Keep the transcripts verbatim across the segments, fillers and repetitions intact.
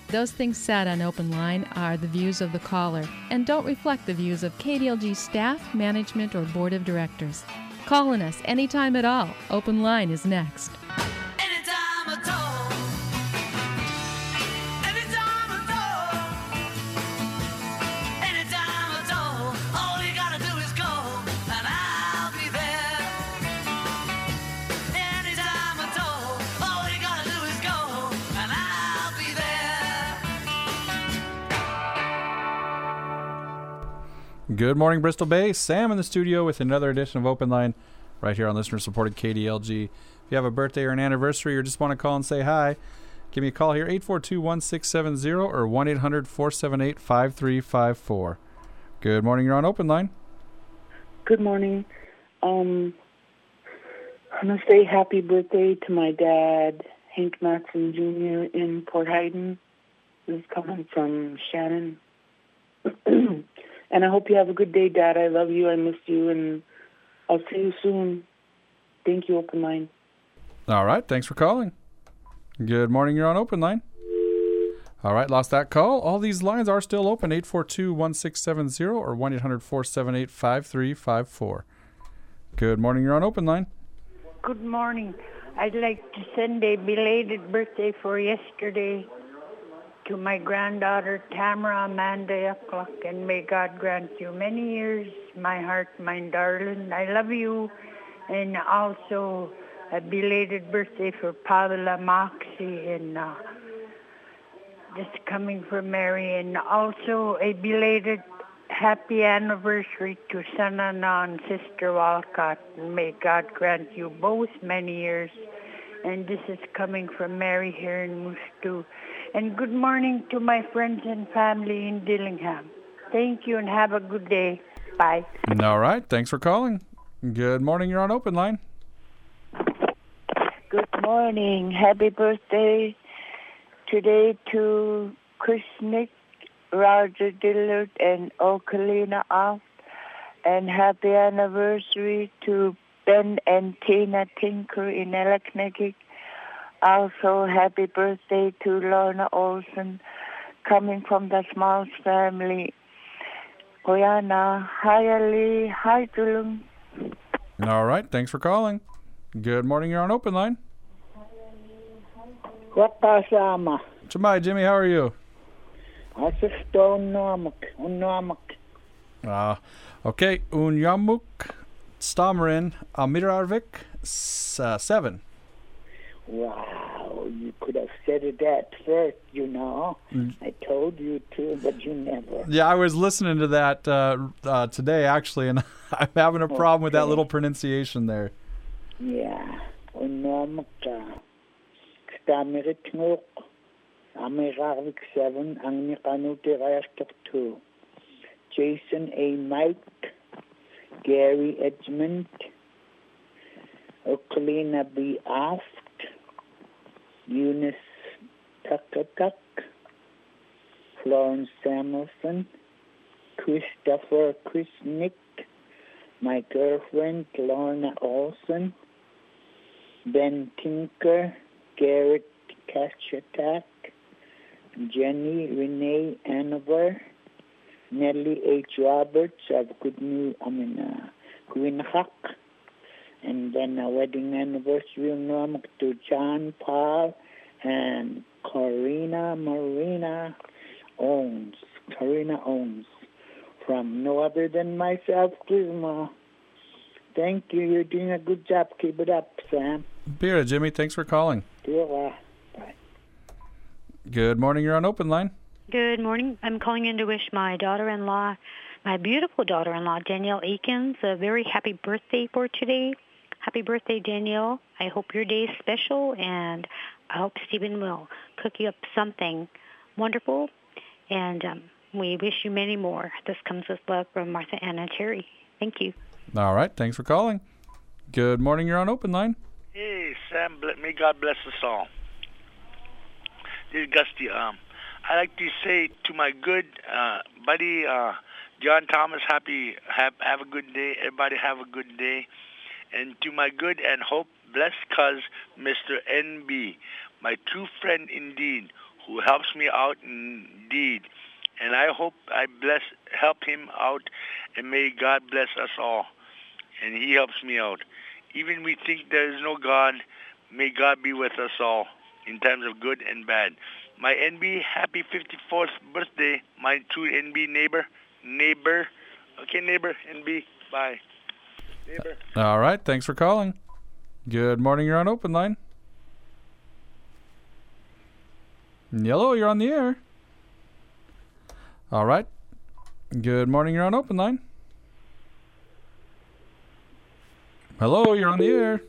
Those things said on Open Line are the views of the caller and don't reflect the views of K D L G staff, management, or board of directors. Call on us anytime at all. Open Line is next. Anytime at all. Anytime at all. Anytime at all. All you gotta do is call and I'll be there. Anytime at all. All you gotta do is call and I'll be there. Good morning, Bristol Bay. Sam in the studio with another edition of Open Line right here on listener-supported K D L G. If you have a birthday or an anniversary or just want to call and say hi, give me a call here, eight four two, one six seven zero or one eight hundred, four seven eight, five three five four. Good morning. You're on Open Line. Good morning. Um, I'm going to say happy birthday to my dad, Hank Matson Junior in Port Haydn. This is coming from Shannon. And I hope you have a good day, Dad. I love you. I miss you. And I'll see you soon. Thank you, Open Line. All right. Thanks for calling. Good morning. You're on Open Line. All right. Lost that call. All these lines are still open. eight four two, one six seven zero or one eight hundred, four seven eight, five three five four. Good morning. You're on Open Line. Good morning. I'd like to send a belated birthday for yesterday to my granddaughter, Tamara Amanda Yuckluck, and may God grant you many years, my heart, my darling. I love you. And also a belated birthday for Paula Moxie, and uh, just coming from Mary. And also a belated happy anniversary to Sana and Sister Walcott. And may God grant you both many years. And this is coming from Mary here in Moose Two. And good morning to my friends and family in Dillingham. Thank you and have a good day. Bye. All right. Thanks for calling. Good morning. You're on Open Line. Good morning. Happy birthday today to Chris Nick, Roger Dillard, and Okalina Off. And happy anniversary to Ben and Tina Tinker in Elaknegik. Also, happy birthday to Lorna Olson, coming from the Smalls family. Oyana, hi Ali, hi Tulum. All right. Thanks for calling. Good morning. You're on Open Line. What kasama? Chamai, Jimmy, how are you? Asisto unamak, unamak. Uh, okay. Unyamuk, Stammerin, Amirarvik, s- uh, seven. Wow, you could have said it that first, you know. Mm. I told you to, but you never. Yeah, I was listening to that uh, uh, today, actually, and I'm having a problem okay. with that little pronunciation there. Yeah. Unamak, Stammerit Nuk, Amirarvik, seven, Angmikanuti two. Jason A. Mike, Gary Edmund, Okalina B. Aft, Eunice Tuckatuk, Florence Samuelson, Christopher Chrisnick, my girlfriend Lorna Olson, Ben Tinker, Garrett Kaschatak, Jenny Renee Anover, Nellie H. Roberts of Good New, I mean, uh, Gwynhak, and then a wedding anniversary number to John Paul and Corina Marina Owens. Corina Owens. From no other than myself, Gizmo. Thank you. You're doing a good job. Keep it up, Sam. Beer, Jimmy. Thanks for calling. Bye. Good morning. You're on Open Line. Good morning. I'm calling in to wish my daughter-in-law, my beautiful daughter-in-law, Danielle Aikens, a very happy birthday for today. Happy birthday, Danielle. I hope your day is special, and I hope Stephen will cook you up something wonderful, and um, we wish you many more. This comes with love from Martha Ann and Terry. Thank you. All right. Thanks for calling. Good morning. You're on Open Line. Hey, Sam. May God bless us all. This is Gusty. Um, I like to say to my good uh, buddy uh, John Thomas, happy have have a good day. Everybody have a good day. And to my good and hope blessed cuz Mister N B, my true friend indeed, who helps me out indeed. And I hope I bless, help him out, and may God bless us all. And he helps me out. Even we think there is no God, may God be with us all in times of good and bad. My N B, happy fifty-fourth birthday, my true N B neighbor, neighbor. Okay, neighbor, N B, bye. Neighbor. All right, thanks for calling. Good morning, you're on Open Line. Hello, you're on the air. All right. Good morning, you're on Open Line. Hello, you're on the air.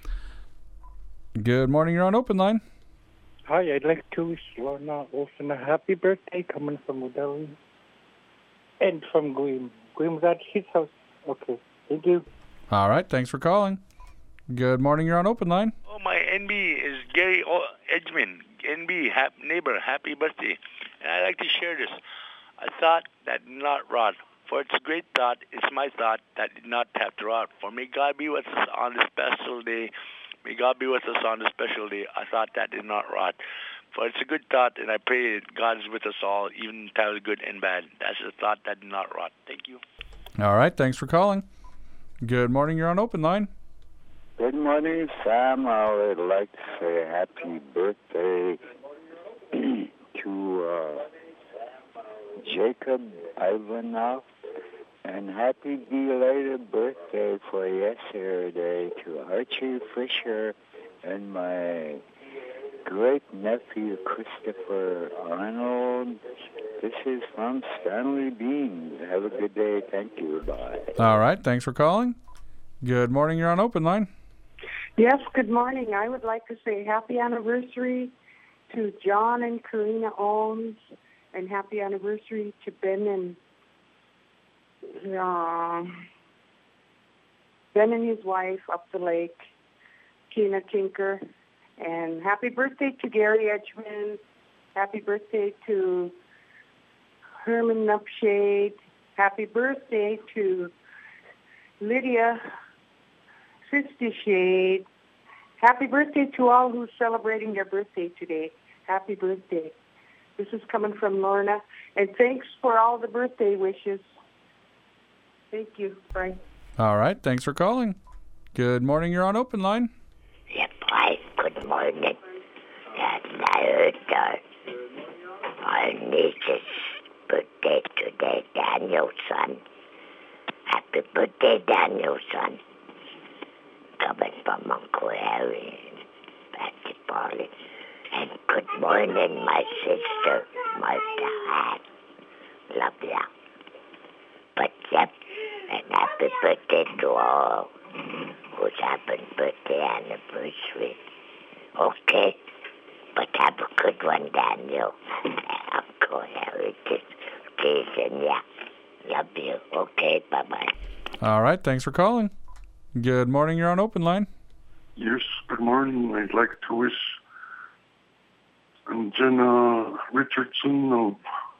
Good morning, you're on Open Line. Hi, I'd like to wish Lorna Olson a happy birthday coming from Udall and from Guim. Guim's at his house. Okay, thank you. All right, thanks for calling. Good morning, you're on Open Line. Oh, my N B is Gary o- Edgman. N B, hap- neighbor, happy birthday. And I'd like to share this. A thought that did not rot. For it's a great thought, it's my thought that did not have to rot. For may God be with us on this special day. May God be with us on this special day. A thought that did not rot. For it's a good thought, and I pray that God is with us all, even in times of good and bad. That's a thought that did not rot. Thank you. All right, thanks for calling. Good morning, you're on Open Line. Good morning, Sam. I would like to say happy birthday to uh, Jacob Ivanov, and happy belated birthday for yesterday to Archie Fisher and my great-nephew Christopher Arnold. This is from Stanley Beans. Have a good day. Thank you. Bye. All right, thanks for calling. Good morning, you're on Open Line. Yes, good morning. I would like to say happy anniversary to John and Karina Ohms, and happy anniversary to Ben and uh, Ben and his wife up the lake, Tina Tinker. And happy birthday to Gary Edgman. Happy birthday to Herman Nupshade. Happy birthday to Lydia Fifty Shade. Happy birthday to all who's celebrating their birthday today. Happy birthday. This is coming from Lorna. And thanks for all the birthday wishes. Thank you. Bye. All right, thanks for calling. Good morning, you're on Open Line. Yeah, bye. Good morning. And I heard uh, our niece's birthday today, Daniel's son. Happy birthday, Daniel's son. Coming from Uncle Harry and Patsy Polly. And good morning, my sister, Martha. Love ya. But yep, and happy birthday to all who's having birthday anniversary. Okay, but have a good one, Daniel. Uncle Harry, teasing ya. Love you. Okay, bye-bye. All right, thanks for calling. Good morning, you're on Open Line. Yes, good morning. I'd like to wish Jenna Richardson of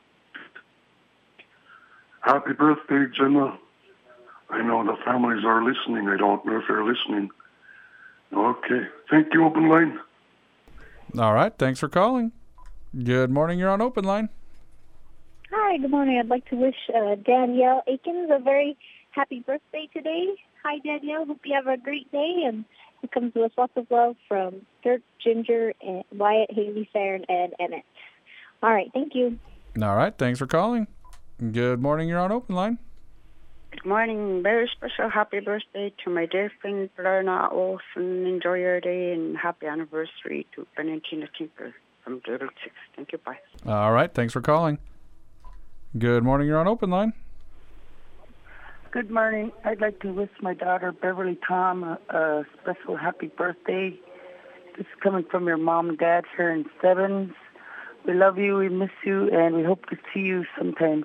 happy birthday, Jenna. I know the families are listening. I don't know if they're listening. Okay. Thank you, Open Line. All right, thanks for calling. Good morning, you're on Open Line. Hi, good morning. I'd like to wish uh, Danielle Aikens a very happy birthday today. Hi, Danielle. Hope you have a great day, and it comes with lots of love from Dirk, Ginger, and Wyatt, Haley, Farron, and Emmett. All right, thank you. All right, thanks for calling. Good morning, you're on Open Line. Good morning. Very special happy birthday to my dear friend Lorna Olson. Enjoy your day, and happy anniversary to Ben and Tina Tinker from Doodle Six. Thank you. Bye. All right, thanks for calling. Good morning, you're on Open Line. Good morning. I'd like to wish my daughter Beverly Tom a, a special happy birthday. This is coming from your mom and dad here in Sevens. We love you, we miss you, and we hope to see you sometimes.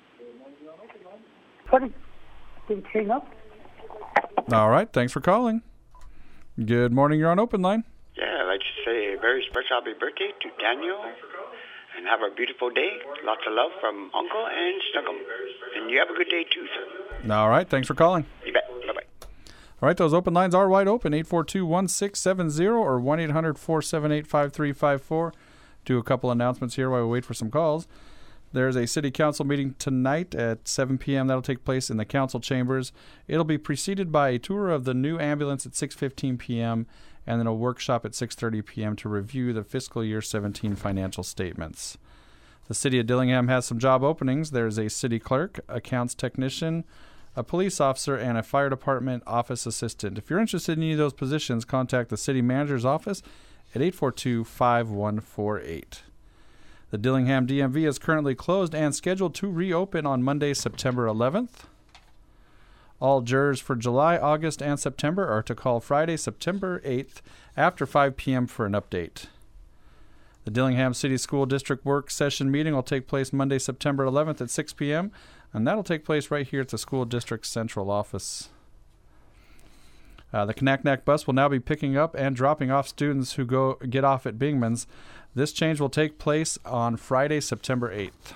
What did, did it hang up? All right, thanks for calling. Good morning, you're on Open Line. Yeah, I'd like to say a very special happy birthday to Daniel. And have a beautiful day. Lots of love from Uncle and Snuggle. And you have a good day too, sir. All right, thanks for calling. You bet. Bye-bye. All right, those open lines are wide open, eight four two, one six seven zero or one eight hundred, four seven eight, five three five four. do a couple announcements here while we wait for some calls. There's a city council meeting tonight at seven p.m. That'll take place in the council chambers. It'll be preceded by a tour of the new ambulance at six fifteen p.m. and then a workshop at six thirty p.m. to review the fiscal year seventeen financial statements. The city of Dillingham has some job openings. There's a city clerk, accounts technician, a police officer, and a fire department office assistant. If you're interested in any of those positions, contact the city manager's office at eight four two, five one four eight. The Dillingham D M V is currently closed and scheduled to reopen on Monday, September eleventh. All jurors for July, August, and September are to call Friday, September eighth after five p.m. for an update. The Dillingham City School District Work Session meeting will take place Monday, September eleventh at six p.m., and that'll take place right here at the School District Central Office. Uh, the Kanaknak bus will now be picking up and dropping off students who go get off at Bingman's. This change will take place on Friday, September eighth.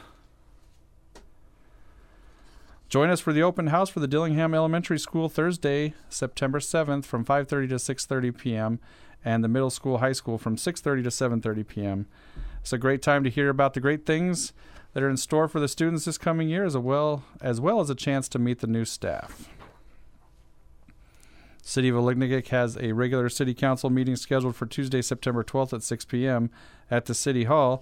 Join us for the open house for the Dillingham Elementary School Thursday, September seventh from five thirty to six thirty p.m. and the middle school, high school from six thirty to seven thirty p.m. It's a great time to hear about the great things that are in store for the students this coming year, as well as, well as a chance to meet the new staff. City of Olignigic has a regular city council meeting scheduled for Tuesday, September twelfth at six p.m. at the City Hall.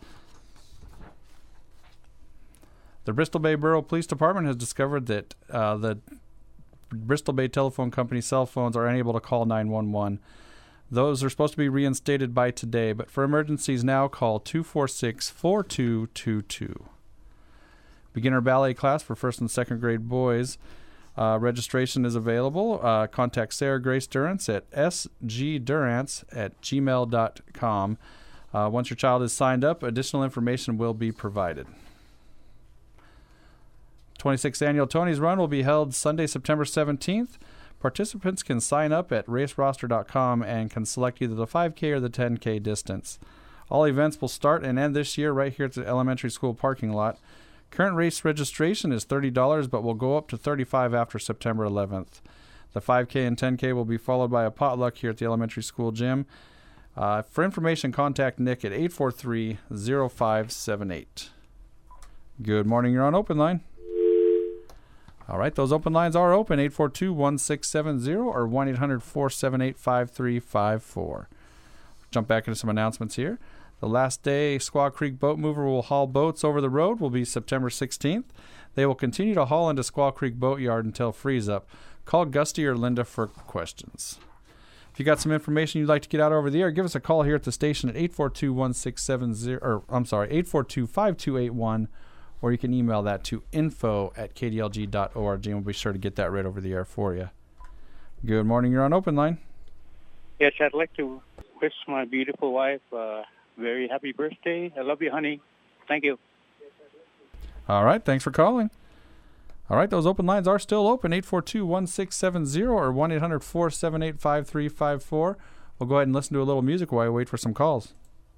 The Bristol Bay Borough Police Department has discovered that uh, the Bristol Bay Telephone Company cell phones are unable to call nine one one. Those are supposed to be reinstated by today, but for emergencies now, call two four six, four two two two. Beginner ballet class for first and second grade boys. Uh, registration is available. Uh, contact Sarah Grace Durance at s g durance at gmail dot com. Uh, once your child is signed up, additional information will be provided. twenty-sixth Annual Tony's Run will be held Sunday, September seventeenth. Participants can sign up at race roster dot com and can select either the five K or the ten K distance. All events will start and end this year right here at the elementary school parking lot. Current race registration is thirty dollars, but will go up to thirty-five dollars after September eleventh. The five K and ten K will be followed by a potluck here at the elementary school gym. Uh, for information, contact Nick at eight four three, zero five seven eight. Good morning, you're on Open Line. All right, those open lines are open, eight four two, one six seven zero or one eight hundred, four seven eight, five three five four. Jump back into some announcements here. The last day Squaw Creek Boat Mover will haul boats over the road will be September sixteenth. They will continue to haul into Squaw Creek Boat Yard until freeze up. Call Gusty or Linda for questions. If you got some information you'd like to get out over the air, give us a call here at the station at eight four two, one six seven zero, or I'm sorry, eight four two, five two eight one, or you can email that to info at k d l g dot org, and we'll be sure to get that right over the air for you. Good morning, you're on Open Line. Yes, I'd like to wish my beautiful wife a very happy birthday. I love you, honey. Thank you. All right, thanks for calling. All right, those open lines are still open, eight four two, one six seven zero or one eight hundred, four seven eight, five three five four. We'll go ahead and listen to a little music while we wait for some calls.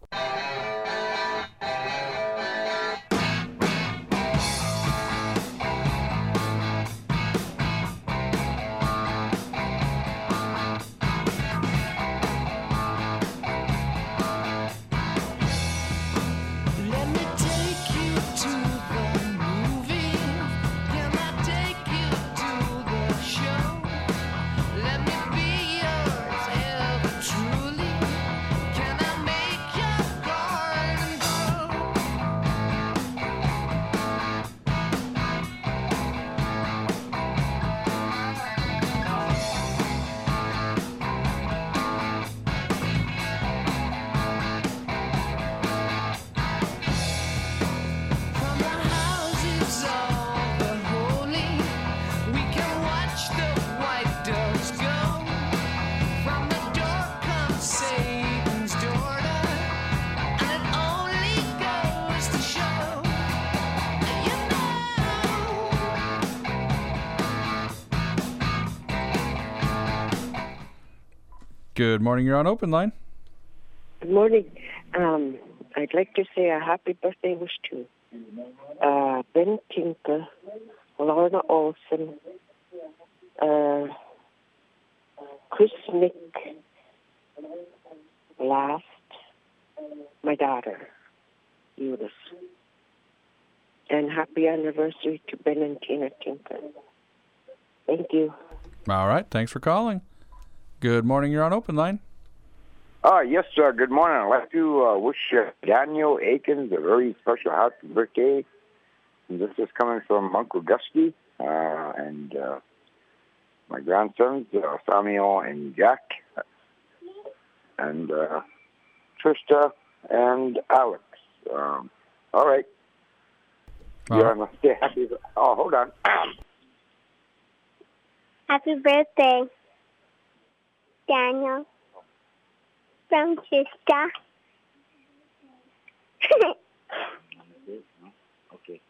Good morning, you're on Open Line. Good morning. Um, I'd like to say a happy birthday wish to uh, Ben Tinker, Lorna Olson, uh, Chris Nick, Last, my daughter, Eunice. And happy anniversary to Ben and Tina Tinker. Thank you. All right. Thanks for calling. Good morning. You're on Open Line. Uh, yes, sir. Good morning. I'd like to uh, wish uh, Daniel Aikens a very special happy birthday. And this is coming from Uncle Gusty uh, and uh, my grandsons, uh, Samuel and Jack, and uh, Trista and Alex. Um, all right. All You're right. Stay happy. Oh, hold on. Happy birthday, Daniel. From Trista. Okay.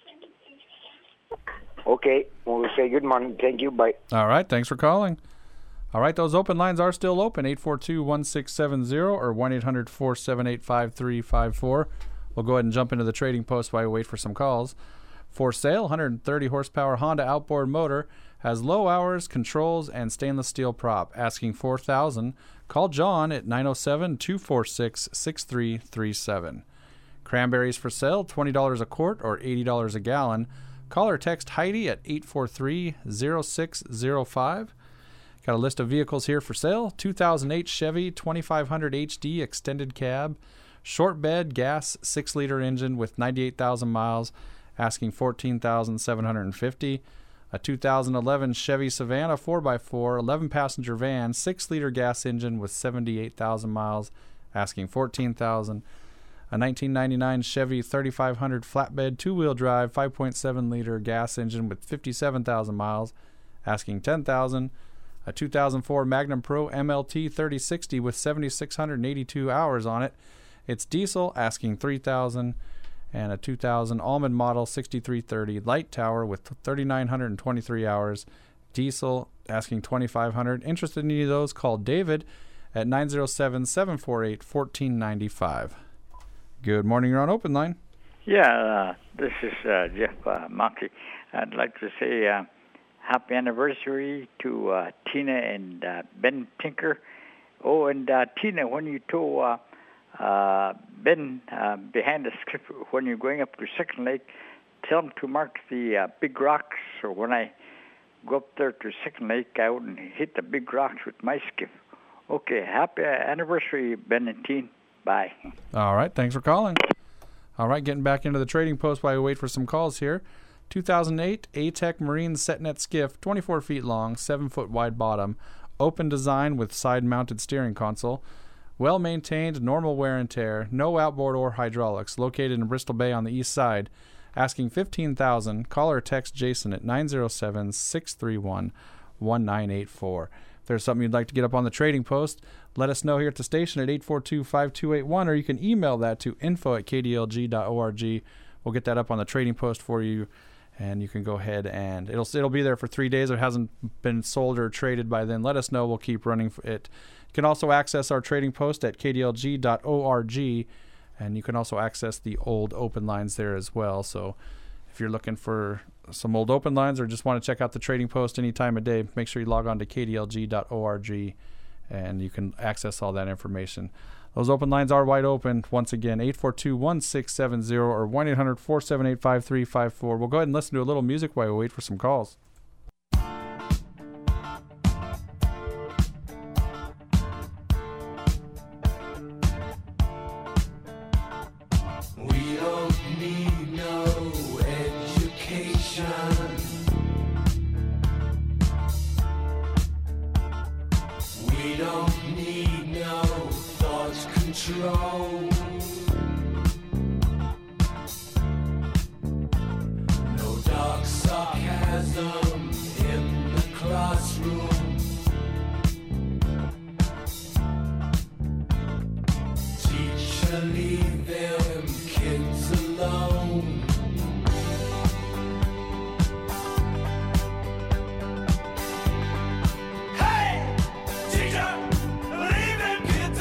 Okay. Well, we'll say good morning. Thank you. Bye. All right. Thanks for calling. All right. Those open lines are still open. eight four two, one six seven zero or one eight hundred, four seven eight, five three five four. We'll go ahead and jump into the trading post while we wait for some calls. For sale, one hundred thirty horsepower Honda outboard motor. Has low hours, controls, and stainless steel prop. Asking four thousand dollars. Call John at nine oh seven, two four six, six three three seven. Cranberries for sale, twenty dollars a quart or eighty dollars a gallon. Call or text Heidi at eight four three, zero six zero five. Got a list of vehicles here for sale. two thousand eight Chevy twenty-five hundred H D extended cab. Short bed, gas, six liter engine with ninety-eight thousand miles. Asking fourteen thousand seven hundred fifty dollars. A two thousand eleven Chevy Savannah four by four, eleven passenger van, six liter gas engine with seventy-eight thousand miles, asking fourteen thousand dollars. A nineteen ninety-nine Chevy thirty-five hundred flatbed two-wheel drive, five point seven liter gas engine with fifty-seven thousand miles, asking ten thousand dollars. A two thousand four Magnum Pro M L T thirty sixty with seven thousand six hundred eighty-two hours on it. It's diesel, asking three thousand dollars. And a two thousand Almond Model sixty-three thirty Light Tower with three thousand nine hundred twenty-three hours. Diesel, asking twenty-five hundred dollars. Interested in any of those, call David at nine oh seven, seven four eight, one four nine five. Good morning. You're on Open Line. Yeah, uh, this is uh, Jeff uh, Moxie. I'd like to say uh, happy anniversary to uh, Tina and uh, Ben Tinker. Oh, and uh, Tina, when you told uh, uh, Ben uh, behind the skiff when you're going up to Second Lake, tell him to mark the uh, big rocks. So when I go up there to Second Lake, I wouldn't hit the big rocks with my skiff. Okay, happy anniversary, Ben and Tina. Bye. All right, thanks for calling. All right, getting back into the trading post while we wait for some calls here. two thousand eight A-Tech Marine Setnet skiff, twenty-four feet long, seven foot wide bottom, open design with side-mounted steering console, well-maintained, normal wear and tear, no outboard or hydraulics, located in Bristol Bay on the east side, asking fifteen thousand dollars. Call or text Jason at nine oh seven, six three one, one nine eight four. If there's something you'd like to get up on the trading post, let us know here at the station at eight four two, five two eight one, or you can email that to info at k d l g dot org. We'll get that up on the trading post for you, and you can go ahead and it'll it'll be there for three days. If it hasn't been sold or traded by then, let us know. We'll keep running it. You can also access our trading post at k d l g dot org, and you can also access the old open lines there as well. So if you're looking for some old open lines or just want to check out the trading post any time of day, make sure you log on to k d l g dot org, and you can access all that information. Those open lines are wide open. Once again, eight four two, one six seven zero or one eight hundred, four seven eight, five three five four. We'll go ahead and listen to a little music while we wait for some calls. We don't need no education. We don't need no thought control. No dark sarcasm in the classroom. Teacher, leave them kids alone. Hey, teacher, leave them kids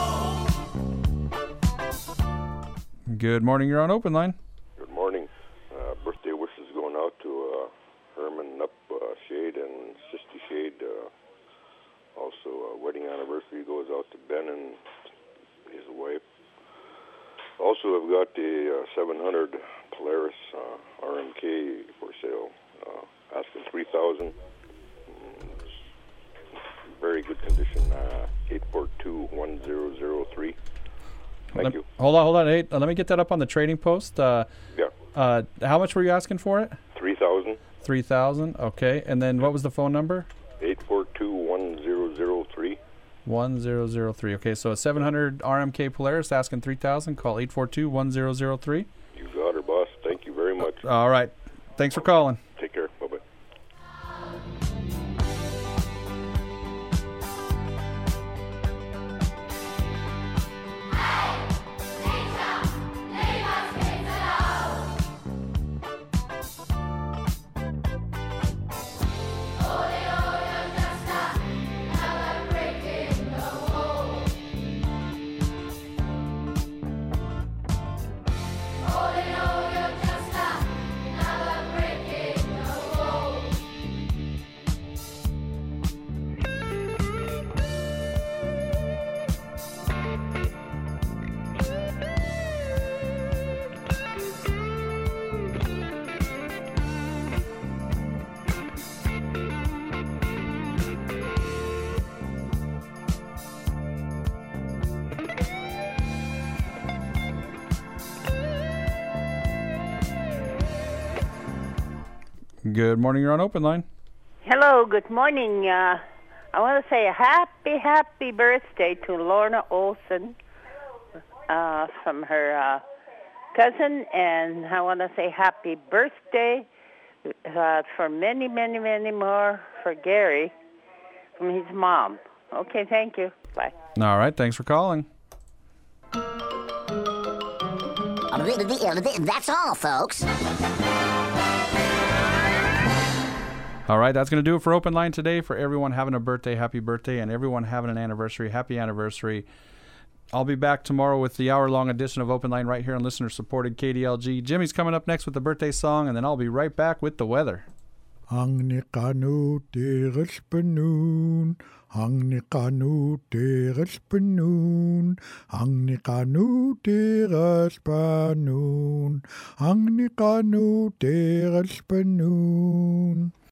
alone. Good morning. You're on Open Line. Good morning. Uh, birthday wishes going out to uh, Herman Nup uh, Shade and Sister Shade. Uh, also, uh, wedding anniversary goes out to Ben and his wife. Also, I've got the uh, seven hundred Polaris uh, R M K for sale. Uh, asking three thousand dollars. Very good condition. Uh, eight four two, one zero zero three. Thank Let- you. Hold on, hold on. Hey, uh, let me get that up on the trading post. Uh, Yeah. uh, how much were you asking for it? three thousand. Three thousand. Okay. And then what was the phone number? eight four two, one zero zero three. One zero zero three. Okay, so a seven hundred R M K Polaris asking three thousand. Call eight four two, one zero zero three. You got her, boss. Thank you very much. All right. Thanks for calling. Take care. Bye-bye. Good morning. You're on Open Line. Hello, good morning. Uh, I want to say a happy, happy birthday to Lorna Olson uh, from her uh, cousin, and I want to say happy birthday uh, for many, many, many more for Gary from his mom. Okay, thank you. Bye. All right. Thanks for calling. That's all, folks. All right, that's going to do it for Open Line today. For everyone having a birthday, happy birthday, and everyone having an anniversary, happy anniversary. I'll be back tomorrow with the hour-long edition of Open Line right here on listener-supported K D L G. Jimmy's coming up next with the birthday song, and then I'll be right back with the weather. Ang ni kanu deres penun, ang ni kanu deres penun, ang ni kanu deres penun, ang ni kanu deres penun.